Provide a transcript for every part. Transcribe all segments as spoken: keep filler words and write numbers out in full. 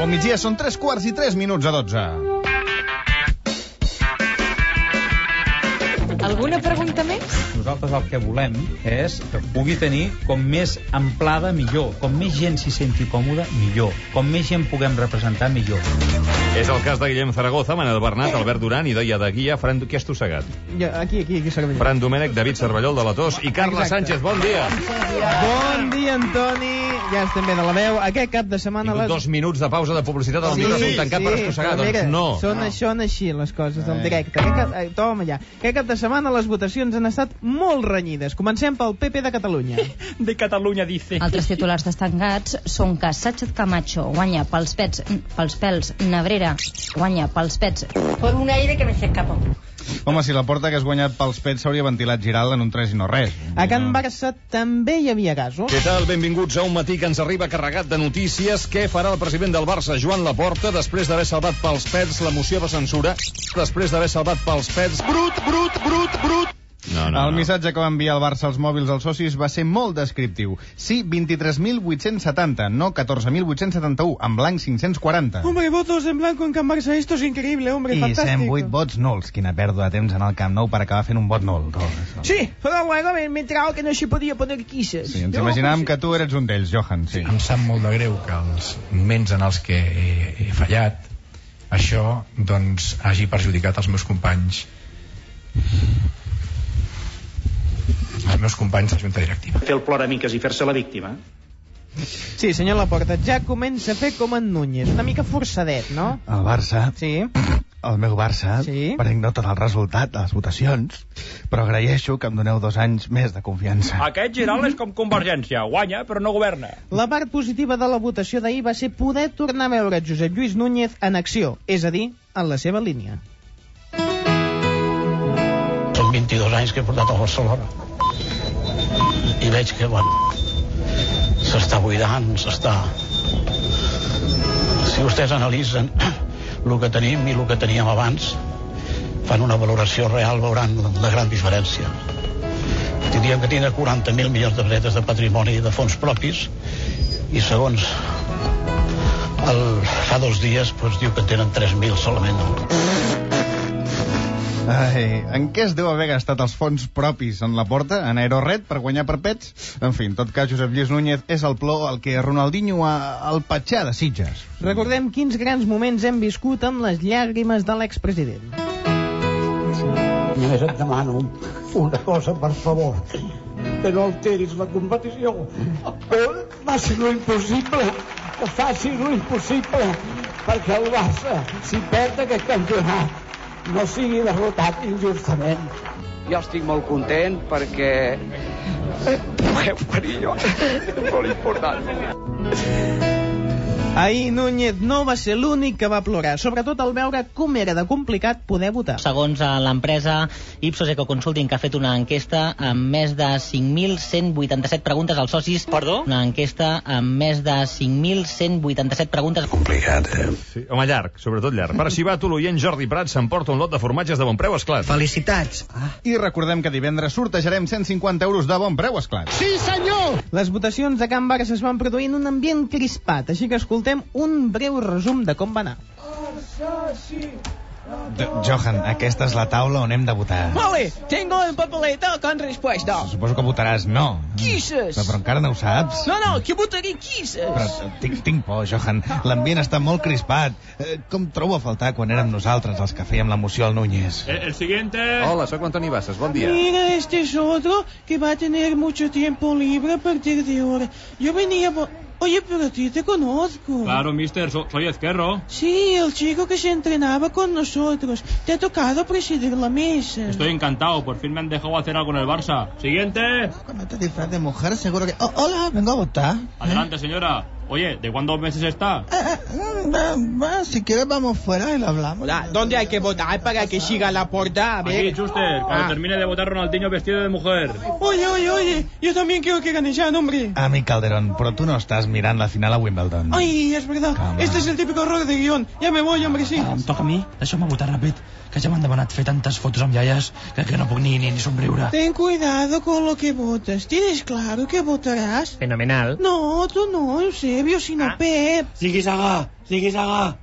Bon migdia, són tres quarts i tres minuts a dotze. Alguna pregunta més? Nosaltres el que volem és que pugui tenir com més amplada millor, com més gent s'hi senti còmoda millor, com més gent puguem representar millor. És el cas de Guillem Zaragoza, Manel Bernat, Albert Duran, Idoia de Guia, Fran... Què has tossegat? Ja, aquí, aquí, aquí, Cervelló. Fran Domènech, David Cervellol de la Tos i Carla Exacte. Sánchez. Bon dia. Bon dia, Antoni. Ja estem bé de la veu. Aquest cap de setmana... Les... Dos minuts de pausa de publicitat al Sí, micròfon tancat sí, per estossegar. però mira, Doncs no. Són, no. són així les coses, en directe. Aquest cap, eh, toma ja. Aquest cap de setmana les votacions han estat molt renyides. Comencem pel P P de Catalunya. De Catalunya, dice. Altres titulars destacats són que Sánchez Camacho guanya pels pets, pels pèls, Nebrera guanya pels pets. Por un aire que me se escapó. Home, si la porta que has guanyat pels pets s'hauria ventilat Giral en un tres i no res. A Can Barça també hi havia casos. Què tal? Benvinguts a un matí que ens arriba carregat de notícies. Què farà el president del Barça, Joan Laporta, després d'haver salvat pels pets la moció de censura? Després d'haver salvat pels pets... Brut, brut, brut, brut! No, no, el no. missatge que va enviar el Barça als mòbils als socis va ser molt descriptiu. Sí, vint-i-tres mil vuit-cents setanta, no catorze mil vuit-cents setanta-u, en blanc cinc-cents quaranta. Hombre, votos en blanco en Can Barça, esto es increíble, hombre, I fantástico. cent vuit vots nuls. Quina pèrdua de temps en el Camp Nou per acabar fent un vot nul. Sí, però bueno, me he enterado que no se podía poner quises. Sí, ens imaginàvem que tu eres un d'ells, Johan. Sí. Em sap molt de greu que els moments en els que he, he fallat, això, doncs, hagi perjudicat els meus companys els meus companys de la Junta Directiva. Fer el ploramiques i fer-se la víctima. Sí, senyor Laporta, ja comença a fer com en Núñez, una mica forçadet, no? El Barça, Sí. el meu Barça, Sí. prenc nota del resultat de les votacions, però agraeixo que em doneu dos anys més de confiança. Aquest Giral és com Convergència, guanya però no governa. La part positiva de la votació d'ahir va ser poder tornar a veure Josep Lluís Núñez en acció, és a dir, en la seva línia. Són vint-i-dos anys que he portat a Barcelona i veig que, bueno, s'està buidant, s'està... Si vostès analitzen el que tenim i el que teníem abans, fan una valoració real, veuran la gran diferència. Tindríem que tindre quaranta mil milions de pessetes de patrimoni de fons propis i segons el, fa dos dies doncs, diu que en tenen tres mil solament. Ai, en què es deu haver gastat els fons propis en la porta? En Aerored per guanyar per pets? En fi, en tot cas, Josep Lluís Núñez és el plor el que Ronaldinho al Patxà de Sitges. Recordem quins grans moments hem viscut amb les llàgrimes de l'expresident. Només et demano una cosa, per favor, que no alteris la competició. Faci lo impossible, que faci lo impossible, perquè el Barça, si perd aquest campionat, no sigui derrotat injustament. Jo estic molt content perquè puguem venir jo. És molt important. Ahir Núñez no va ser l'únic que va plorar, sobretot al veure com era de complicat poder votar. Segons l'empresa Ipsos Ecoconsulting, que ha fet una enquesta amb més de cinc mil cent vuitanta-set preguntes als socis. Perdó? Una enquesta amb més de cinc mil cent vuitanta-set preguntes. Complicat, eh? Sí, home, llarg, sobretot llarg. Per arxivar-ho, l'oient Jordi Prat s'emporta un lot de formatges de bon preu, esclat. Felicitats! Ah. I recordem que divendres sortejarem cent cinquanta euros de bon preu, esclat. Sí, senyor! Les votacions de Can Barça es van produir en un ambient crispat, així que escoltem un breu resum de com va anar. De Johan, aquesta és la taula on hem de votar. Vale, tengo el papelito con respuesta. Suposo que votaràs no. Quises. Però, però encara no ho saps. No, no, que votaré quises. Però tinc, tinc por, Johan. L'ambient està molt crispat. Eh, com trobo a faltar quan érem nosaltres els que fèiem la moció al Núñez? El, el siguiente... Hola, sóc Antoni Bassas, bon dia. Mira, este es otro que va a tener mucho tiempo libre a partir de ahora. Yo venía... Oye, pero a ti te conozco. Claro, mister, so, soy Ezquerro. Sí, el chico que se entrenaba con nosotros. Te ha tocado presidir la mesa. Estoy encantado, por fin me han dejado hacer algo en el Barça. Siguiente. Con este disfraz de mujer seguro que... Oh, hola, vengo a votar. Adelante, señora. Oye, ¿de cuántos meses está? Eh, eh, eh, si quieres vamos fuera y lo hablamos. Hola, ¿dónde hay que votar para que siga la porta? A ver. Aquí, Chuster, cuando Ah. termine de votar Ronaldinho vestido de mujer. Oye, oye, oye, yo también quiero que gane ya, hombre. Amic Calderón, però tu no estàs mirant la final a Wimbledon. Ay, es verdad. Calma. Este es el típico error de guión. Ya me voy, hombre, sí. Em toca a mi? Deixa'm votar ràpid, que ja m'han demanat fer tantes fotos amb iaies que, que no puc ni, ni, ni somriure. Ten cuidado con lo que votas. ¿Tienes claro que votarás? Fenomenal. No, tú no, en serio. nervios, sino Pep. Sigui Sagà, sigui Sagà.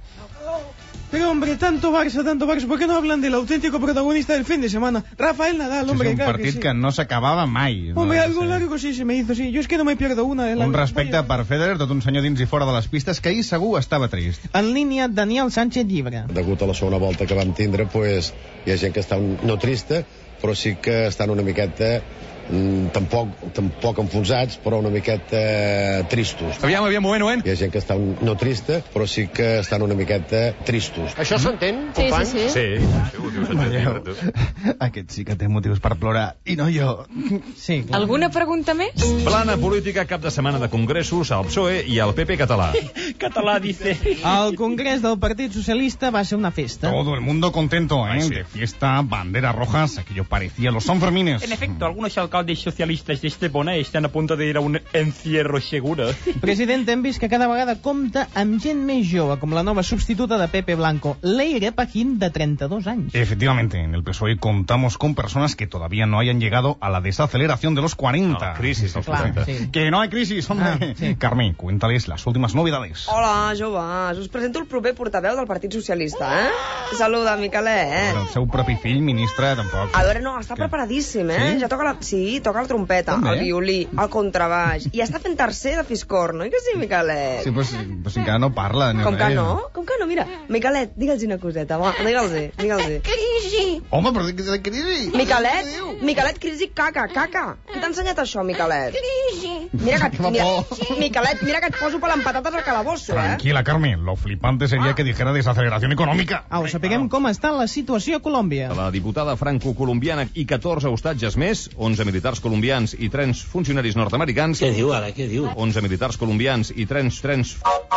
Pero hombre, tanto Barça, tanto Barça, ¿por qué no hablan del auténtico protagonista del fin de semana? Rafael Nadal, hombre, és un claro partit que, sí. que no s'acabava mai. Hombre, no? algo largo sí se me hizo, sí. Yo es que no me pierdo una. De la... Un respecte per Federer, tot un senyor dins i fora de les pistes, que ahir segur estava trist. En línia, Daniel Sánchez Llibre. Degut a la segona volta que vam tindre, pues, hi ha gent que està un, no trista, però sí que estan una miqueta mm, tampoc, tampoc enfonsats, però una miqueta eh, tristos. Aviam, aviam, moment, moment. Hi ha gent que està un, no trista, però sí que estan una miqueta tristos. Això s'entén, Sí, company? sí, sí. Sí, sí, motius Veieu, aquest sí que té motius per plorar, i no jo. Sí, clar. Alguna pregunta més? Plana política, cap de setmana de congressos al P S O E i al P P català. Català, dice. El congrés del Partit Socialista va ser una festa. Todo el mundo contento, ¿eh? Ay, sí. De fiesta, banderas rojas, aquello parecía los Sanfermines. En efecto, algunos alcaldes socialistas de Estepona están a punto de ir a un encierro seguro. President, hem vist que cada vegada compta amb gent més jove, com la nova substituta de Pepe Blanco, Leire Paquín, de trenta-dos anys. Efectivamente, en el P S O E contamos con personas que todavía no hayan llegado a la desaceleración de los cuarenta. No, crisis dels Clar, quaranta. sí. Que no hay crisis, hombre. Ah, sí. Carmen, cuéntales las últimas novedades. Hola, joves. Us presento el proper portaveu del Partit Socialista, eh? Saluda, Miquelet. Però el seu propi fill, ministre, tampoc. A veure, no, està Què? preparadíssim, eh? Sí? Ja toca la... Sí, toca la trompeta, També? el violí, el contrabaix, i està fent tercer de Fiscor, no? I que sí, Miquelet? Sí, però si, però si encara no parla. Ni Com que res. no? Com que no? Mira, Miquelet, digue'ls una coseta, va, digue'ls, digue'ls. Crisi! Home, però que la crisi. Miquelet, Miquelet, crisi, caca, caca. Qui t'ha ensenyat això, Miquelet? Crisi! Mira que, Que fa mira, por. Miquelet, mira que et poso per l'empatates al calabosso, eh? Tranquila, Carmen. Lo flipante sería que dijera desaceleración económica. Au, sapiguem com està la situació a Colòmbia. La diputada franco-colombiana i catorze hostatges més, onze militars colombians i trens funcionaris nord-americans. Què diu, ara, què diu? onze militars colombians i trens, trens...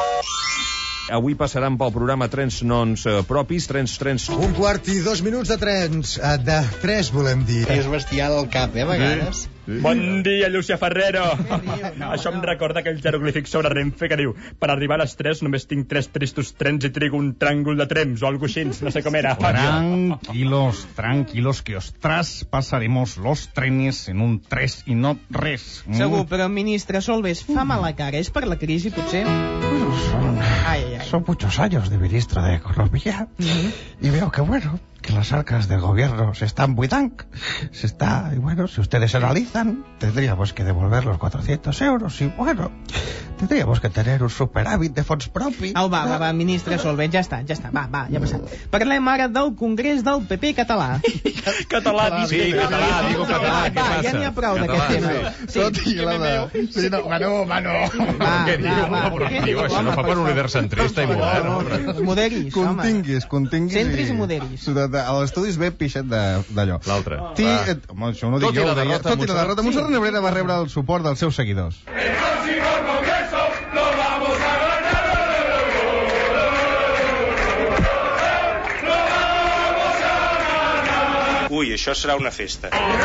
Avui passaran pel programa trens nons eh, propis, trens, trens... Un quart i dos minuts de trens. Eh, De tres, volem dir. És bestial al cap, eh, a vegades. Bon dia, Lúcia Ferrero. Això em recorda aquell jeroglífic sobre Renfe que diu: per arribar a les tres només tinc tres tristos trens i trigo un tràngol de trems o algo així, no sé com era. Tranquilos, tranquilos, que os traspasaremos los trenes en un tres y no res. Mm. Segur, però, ministre Solbes, fa mala cara. És per la crisi, potser? Son, Ai, ai. son muchos años de ministro de Economía y veo que, bueno, que las arcas del gobierno se están buidando. Se está, y bueno, si ustedes analizan, tendríamos que devolver los cuatrocientos euros y, bueno, tendríamos que tener un superávit de fons propi. Au, va, va, va, ministre Solbes, ja està, ja està, va, va, ja ha passat. Parlem ara del congrés del P P català. Català, Sí, català, digo català, què Va, passa? ja n'hi ha prou d'aquest tema. Tot i la de... Sí, no, Manu, Manu. Va, Què diu? va, va. Però, Què tio, diu, això no home, fa per un líder centrista i modern. No, moderis, home. Continguis, continguis. Centris i moderis. De, de, a l'estudi es ve pixet de- d'allò. L'altre. Ti, Va. et, home, això no ho Tot dic i jo, la ho deia- derrota, tot i la Montserrat. derrota, Montserrat Nebrera va rebre el suport dels seus seguidors. Ui, això serà una festa.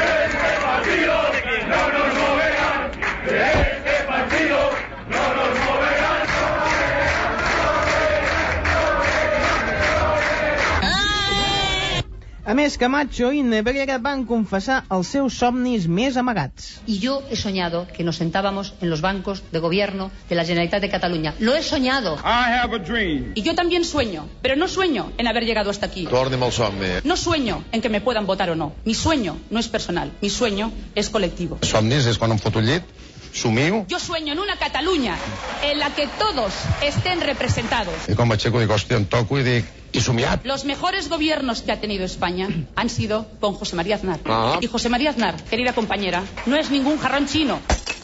A més, Camacho i Nebrera van confessar els seus somnis més amagats. Y yo he soñado que nos sentábamos en los bancos de gobierno de la Generalitat de Cataluña. Lo he soñado. I have a dream. Y yo también sueño, pero no sueño en haber llegado hasta aquí. Torni'm el somni. No sueño en que me puedan votar o no. Mi sueño no es personal, mi sueño es colectivo. Somnis és quan em foto al llit, somio, Yo sueño en una Cataluña en la que todos estén representados. i quan m'aixeco dic, hòstia, em toco i dic, i somiat. Los mejores gobiernos que ha tenido España han sido con José María Aznar. Ah. Y José María Aznar, querida compañera, no es ningún jarrón chino.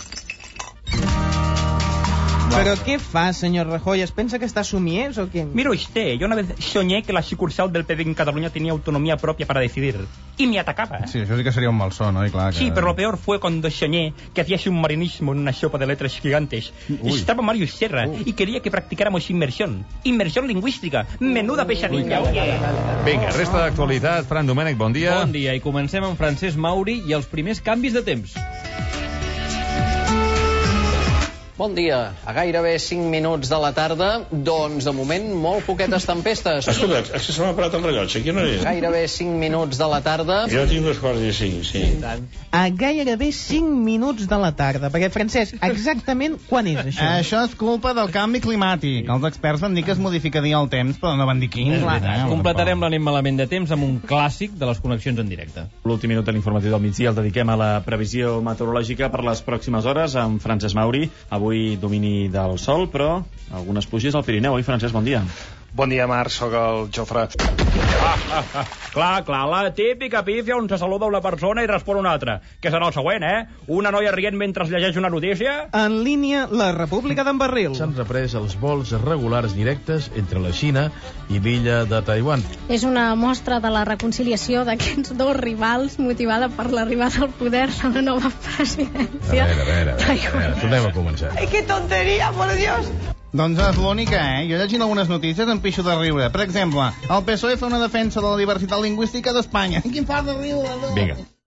Però què fa, senyor Rajoy? Es pensa que està somiers o què? Mira usted, yo una vez soñé que la sucursal del P D en Cataluña tenía autonomía propia para decidir. Y me atacaba. Sí, això sí que seria un malson, oi? Clar, que... Sí, pero lo peor fue cuando soñé que hacía submarinismo en una sopa de letras gigantes. Uy. Estaba Mario Serra y quería que practicáramos inmersión. Inmersión lingüística. Menuda pesadilla. Vinga, resta d'actualitat. Fran Domènech, bon dia. Bon dia, i comencem amb Francesc Mauri i els primers canvis de temps. Bon dia. A gairebé cinc minuts de la tarda, doncs de moment molt poquetes tempestes. Escolta, és que se m'ha parat el rellotge, quina hora és? Gairebé cinc minuts de la tarda. Jo tinc dos quarts i cinc, sí. A gairebé cinc minuts de la tarda. Perquè, Francesc, exactament quan és això? Això és culpa del canvi climàtic. Els experts van dir que es modificaria el temps, però no van dir quin. Eh, Completarem l'anem malament de temps amb un clàssic de les connexions en directe. L'últim minut de l'informatiu del migdia el dediquem a la previsió meteorològica per les pròximes hores amb Francesc Mauri. Avui domini del sol, però algunes pluges al Pirineu. Oi, Francesc, bon dia. Bon dia, Marc, sóc el Jofre. Ah, ah, ah. Clar, clar, la típica pífia on se saluda una persona i respon una altra. Que serà el següent, eh? Una noia rient mentre llegeix una notícia? En línia, la República d'en Barril. S'han reprès els vols regulars directes entre la Xina i l'illa de Taiwan. És una mostra de la reconciliació d'aquests dos rivals motivada per l'arribada al poder de la nova presidència. A veure, a veure, a veure, a veure, tornem a començar. Ai, que tonteria, por Dios! Doncs és l'única, eh? Jo llegint algunes notícies em pixo de riure. Per exemple, el P S O E fa una defensa de la diversitat lingüística d'Espanya. Quin fart de riure, no? Vinga.